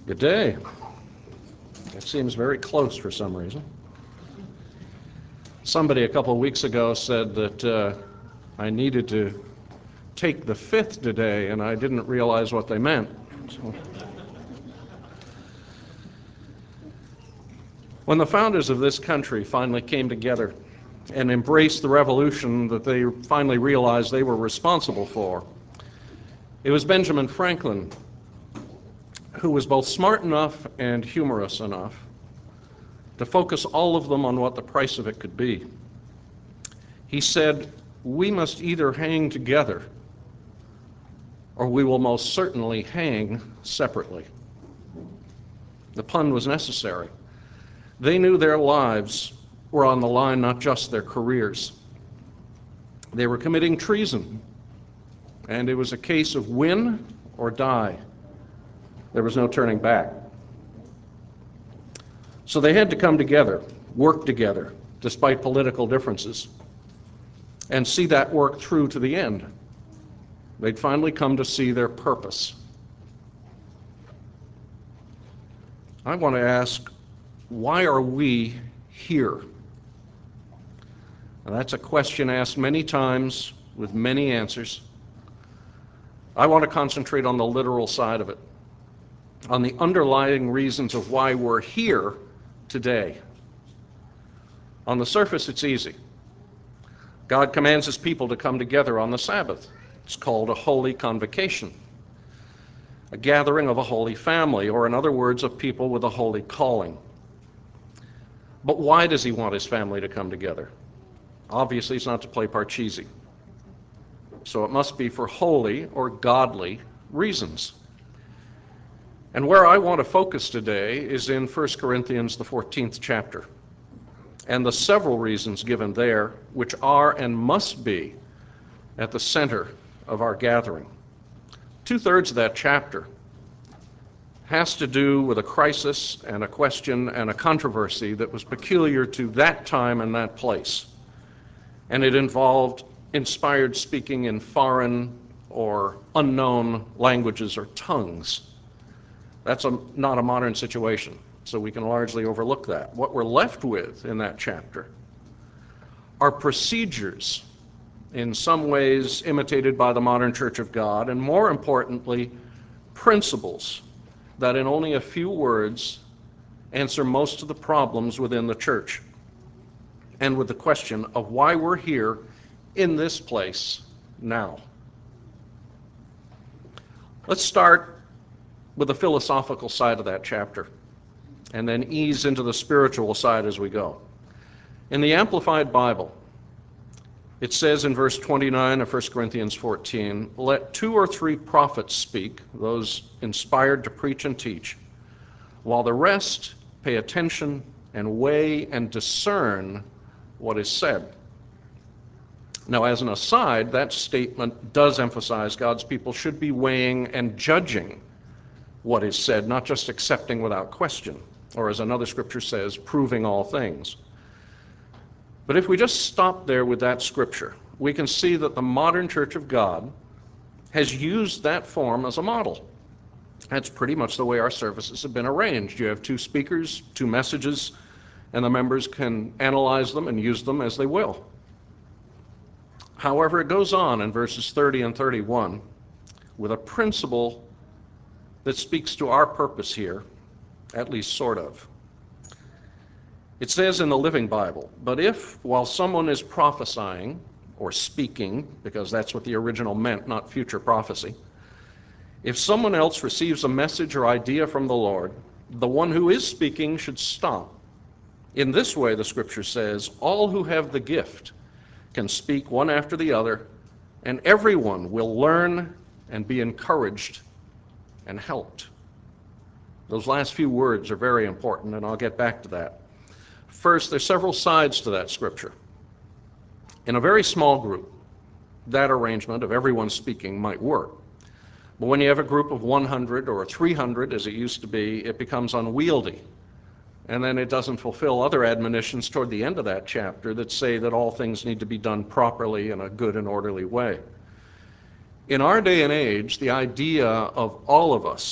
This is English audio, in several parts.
Good day. That seems very close for some reason. Somebody a couple of weeks ago said that I needed to take the fifth today, and I didn't realize what they meant. So, when the founders of this country finally came together and embraced the revolution that they finally realized they were responsible for, it was Benjamin Franklin who was both smart enough and humorous enough to focus all of them on what the price of it could be. He said, "We must either hang together or we will most certainly hang separately." The pun was necessary. They knew their lives were on the line, not just their careers. They were committing treason, and it was a case of win or die. There was no turning back. So they had to come together, work together, despite political differences, and see that work through to the end. They'd finally come to see their purpose. I want to ask, why are we here? Now, that's a question asked many times with many answers. I want to concentrate on the literal side of it, on the underlying reasons of why we're here today. On the surface, it's easy. God commands his people to come together on the Sabbath. It's called a holy convocation, a gathering of a holy family, or in other words, of people with a holy calling. But why does he want his family to come together? Obviously, it's not to play Parcheesi. So it must be for holy or godly reasons. And where I want to focus today is in 1 Corinthians, the 14th chapter, and the several reasons given there, which are and must be at the center of our gathering. 2/3 of that chapter has to do with a crisis and a question and a controversy that was peculiar to that time and that place. And it involved inspired speaking in foreign or unknown languages or tongues. That's not a modern situation, so we can largely overlook that. What we're left with in that chapter are procedures, in some ways imitated by the modern Church of God, and more importantly, principles that in only a few words answer most of the problems within the church, and with the question of why we're here in this place now. Let's start with the philosophical side of that chapter, and then ease into the spiritual side as we go. In the Amplified Bible, it says in verse 29 of 1 Corinthians 14, "Let 2 or 3 prophets speak," those inspired to preach and teach, "while the rest pay attention and weigh and discern what is said." Now, as an aside, that statement does emphasize God's people should be weighing and judging what is said, not just accepting without question, or as another scripture says, proving all things. But if we just stop there with that scripture, we can see that the modern Church of God has used that form as a model. That's pretty much the way our services have been arranged. You have 2 speakers, 2 messages, and the members can analyze them and use them as they will. However, it goes on in verses 30 and 31 with a principle that speaks to our purpose here, at least sort of. It says in the Living Bible, "But if, while someone is prophesying or speaking," because that's what the original meant, not future prophecy, "if someone else receives a message or idea from the Lord, the one who is speaking should stop. In this way," the scripture says, "all who have the gift can speak one after the other, and everyone will learn and be encouraged and helped." Those last few words are very important, and I'll get back to that. First, there's several sides to that scripture. In a very small group, that arrangement of everyone speaking might work. But when you have a group of 100 or 300, as it used to be, it becomes unwieldy. And then it doesn't fulfill other admonitions toward the end of that chapter that say that all things need to be done properly in a good and orderly way. In our day and age, the idea of all of us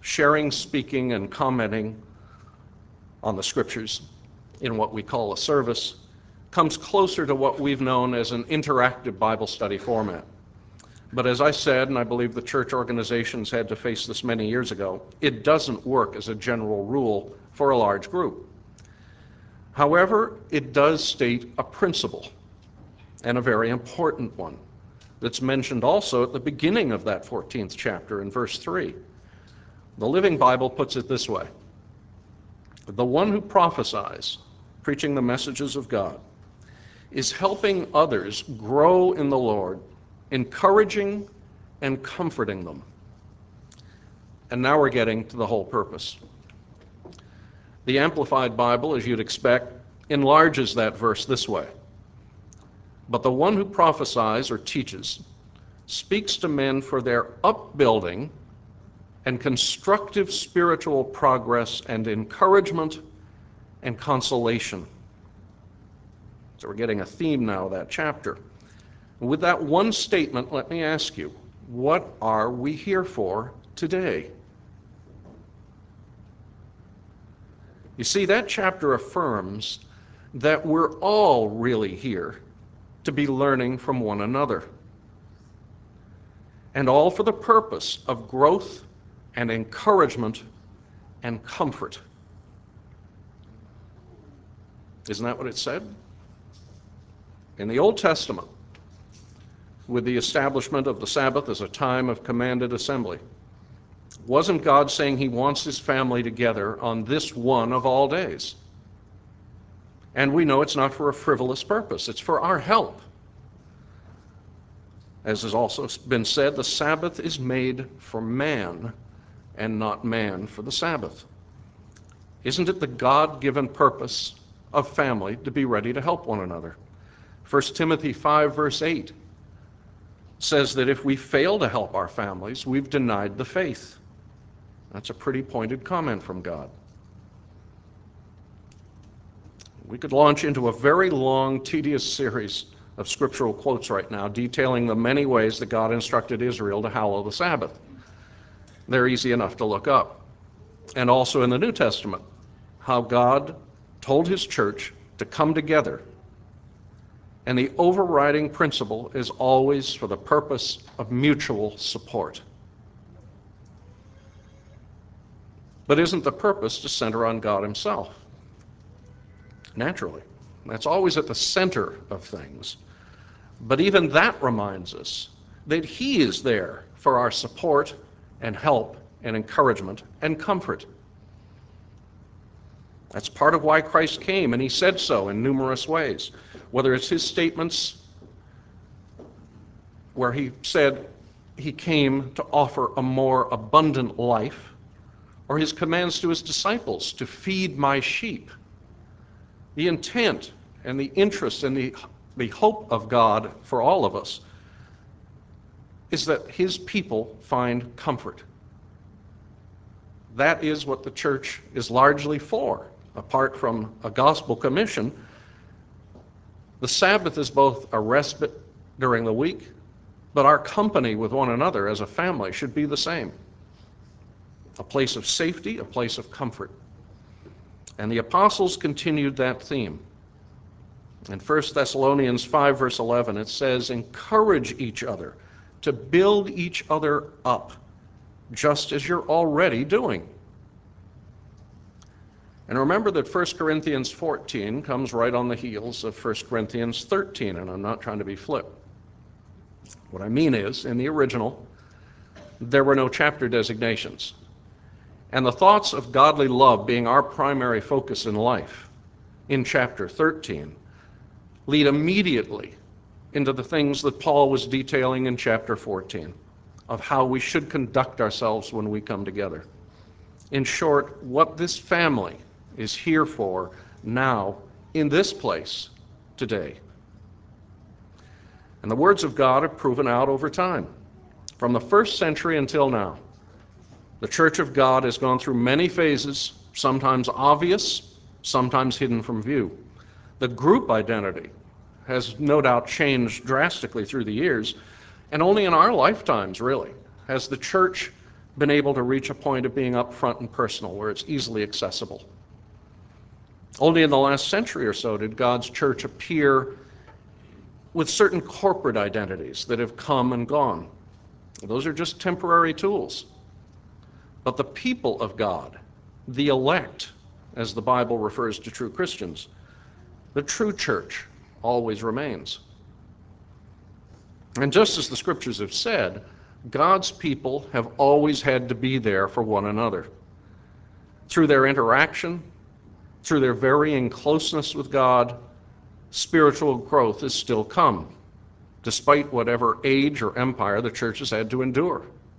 sharing, speaking, and commenting on the scriptures in what we call a service comes closer to what we've known as an interactive Bible study format. But as I said, and I believe the church organizations had to face this many years ago, it doesn't work as a general rule for a large group. However, it does state a principle, and a very important one, that's mentioned also at the beginning of that 14th chapter in verse 3. The Living Bible puts it this way: the one who prophesies, preaching the messages of God, is helping others grow in the Lord, encouraging and comforting them. And now we're getting to the whole purpose. The Amplified Bible, as you'd expect, enlarges that verse this way: but the one who prophesies or teaches speaks to men for their upbuilding and constructive spiritual progress and encouragement and consolation. So we're getting a theme now of that chapter. With that one statement, let me ask you, what are we here for today? You see, that chapter affirms that we're all really here to be learning from one another, and all for the purpose of growth and encouragement and comfort. Isn't that what it said? In the Old Testament, with the establishment of the Sabbath as a time of commanded assembly, wasn't God saying he wants his family together on this one of all days? And we know it's not for a frivolous purpose. It's for our help. As has also been said, the Sabbath is made for man and not man for the Sabbath. Isn't it the God-given purpose of family to be ready to help one another? 1 Timothy 5, verse 8 says that if we fail to help our families, we've denied the faith. That's a pretty pointed comment from God. We could launch into a very long, tedious series of scriptural quotes right now detailing the many ways that God instructed Israel to hallow the Sabbath. They're easy enough to look up. And also in the New Testament, how God told his church to come together. And the overriding principle is always for the purpose of mutual support. But isn't the purpose to center on God himself? Naturally. That's always at the center of things. But even that reminds us that he is there for our support and help and encouragement and comfort. That's part of why Christ came, and he said so in numerous ways. Whether it's his statements where he said he came to offer a more abundant life, or his commands to his disciples to feed my sheep. The intent and the interest and the hope of God for all of us is that his people find comfort. That is what the church is largely for. Apart from a gospel commission, the Sabbath is both a respite during the week, but our company with one another as a family should be the same. A place of safety, a place of comfort. And the apostles continued that theme. In 1 Thessalonians 5, verse 11, it says, encourage each other to build each other up, just as you're already doing. And remember that 1 Corinthians 14 comes right on the heels of 1 Corinthians 13, and I'm not trying to be flip. What I mean is, in the original, there were no chapter designations. And the thoughts of godly love being our primary focus in life, in chapter 13, lead immediately into the things that Paul was detailing in chapter 14, of how we should conduct ourselves when we come together. In short, what this family is here for now, in this place, today. And the words of God have proven out over time. From the first century until now, the Church of God has gone through many phases, sometimes obvious, sometimes hidden from view. The group identity has no doubt changed drastically through the years, and only in our lifetimes, really, has the church been able to reach a point of being upfront and personal, where it's easily accessible. Only in the last century or so did God's church appear with certain corporate identities that have come and gone. Those are just temporary tools. But the people of God, the elect, as the Bible refers to true Christians, the true church always remains. And just as the scriptures have said, God's people have always had to be there for one another. Through their interaction, through their varying closeness with God, spiritual growth has still come, despite whatever age or empire the church has had to endure.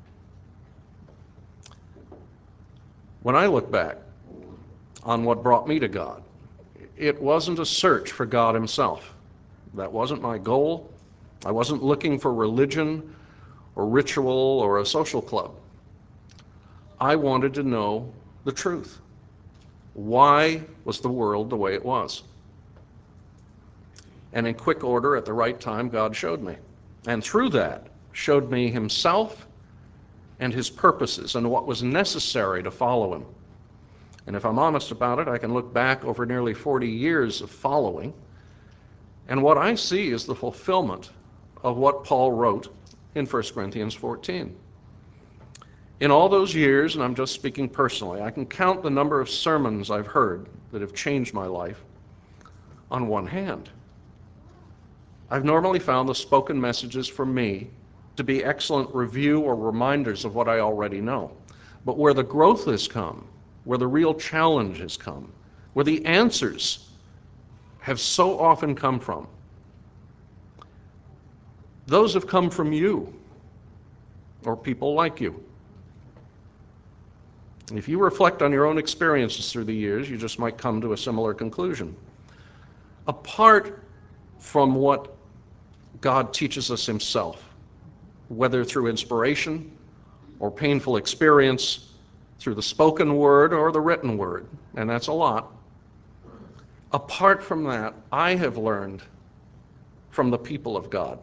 When I look back on what brought me to God, it wasn't a search for God himself. That wasn't my goal. I wasn't looking for religion or ritual or a social club. I wanted to know the truth. Why was the world the way it was? And in quick order, at the right time, God showed me. And through that, showed me himself and his purposes and what was necessary to follow him. And if I'm honest about it, I can look back over nearly 40 years of following, and what I see is the fulfillment of what Paul wrote in 1 Corinthians 14. In all those years, and I'm just speaking personally, I can count the number of sermons I've heard that have changed my life on one hand. I've normally found the spoken messages for me to be excellent review or reminders of what I already know. But where the growth has come, where the real challenge has come, where the answers have so often come from, those have come from you or people like you. If you reflect on your own experiences through the years, you just might come to a similar conclusion. Apart from what God teaches us himself, whether through inspiration or painful experience, through the spoken word or the written word, and that's a lot. Apart from that, I have learned from the people of God.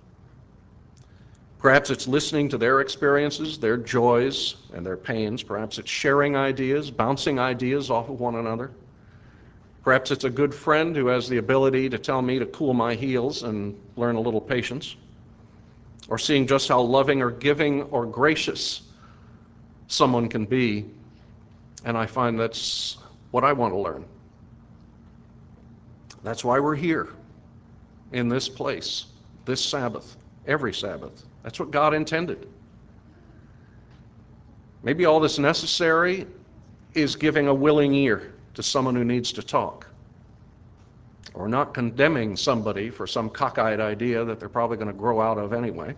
Perhaps it's listening to their experiences, their joys and their pains. Perhaps it's sharing ideas, bouncing ideas off of one another. Perhaps it's a good friend who has the ability to tell me to cool my heels and learn a little patience. Or seeing just how loving or giving or gracious someone can be, and I find that's what I want to learn. That's why we're here in this place, this Sabbath, every Sabbath. That's what God intended. Maybe all that's necessary is giving a willing ear to someone who needs to talk, or not condemning somebody for some cockeyed idea that they're probably going to grow out of anyway.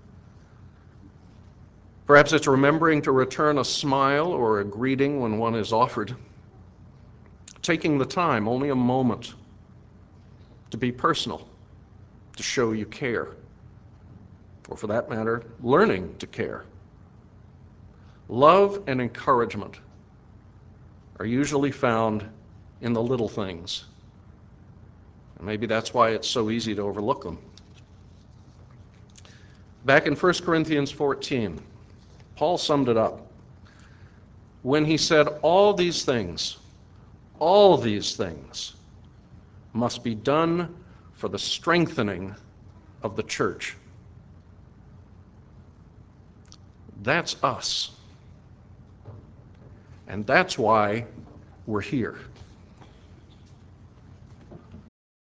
Perhaps it's remembering to return a smile or a greeting when one is offered. Taking the time, only a moment, to be personal, to show you care. Or for that matter, learning to care. Love and encouragement are usually found in the little things. And maybe that's why it's so easy to overlook them. Back in 1 Corinthians 14, Paul summed it up when he said, all these things must be done for the strengthening of the church. That's us. And that's why we're here.